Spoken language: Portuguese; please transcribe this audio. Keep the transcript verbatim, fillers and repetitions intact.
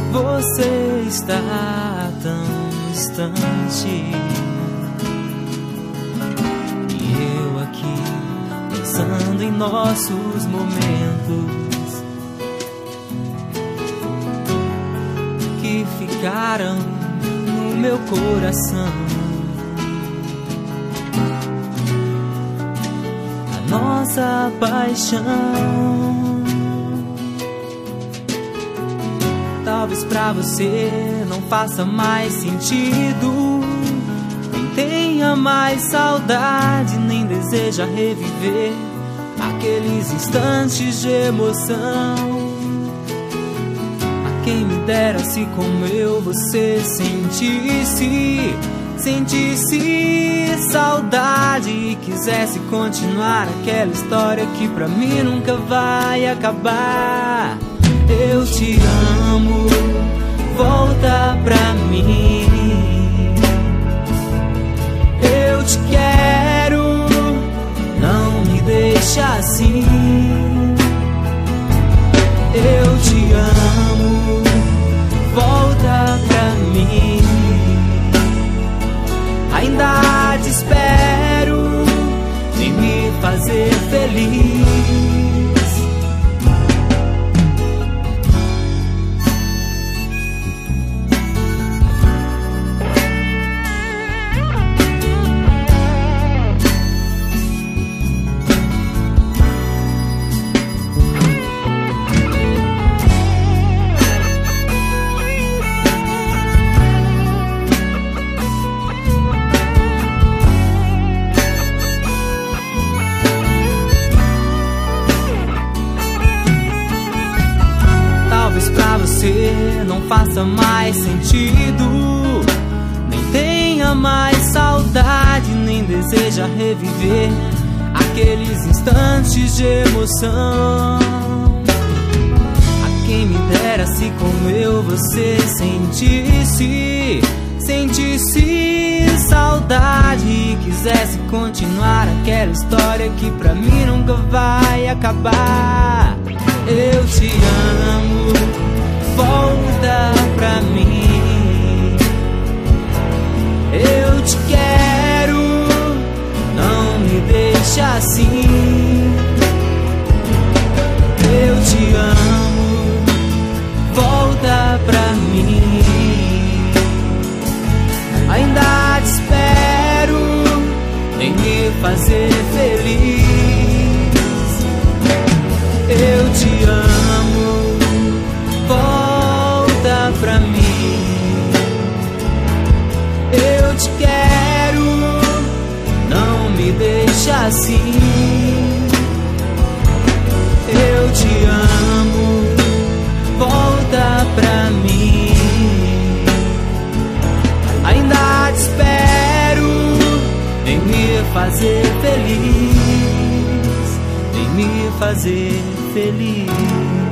você está tão distante, e eu aqui pensando em nossos momentos que ficaram no meu coração. A nossa paixão, talvez pra você não faça mais sentido, nem tenha mais saudade, nem deseja reviver aqueles instantes de emoção. A quem me dera se como eu você sentisse, sentisse saudade e quisesse continuar aquela história que pra mim nunca vai acabar. Eu te amo, volta pra mim. Eu te quero, não me deixa assim. Eu te amo, volta pra mim. Ainda te espero, vem me fazer feliz. Pra você não faça mais sentido, nem tenha mais saudade, nem deseja reviver aqueles instantes de emoção. A quem me dera se como eu você sentisse, sentisse saudade e quisesse continuar aquela história que pra mim nunca vai acabar. Eu te amo, volta pra mim. Eu te quero, não me deixa assim. Eu te amo, volta pra mim. Ainda te espero, vem me fazer feliz. Eu te amo, volta pra mim. Eu te quero, não me deixa assim. Eu te amo, volta pra mim. Ainda te espero, vem me fazer feliz. Vem me fazer feliz.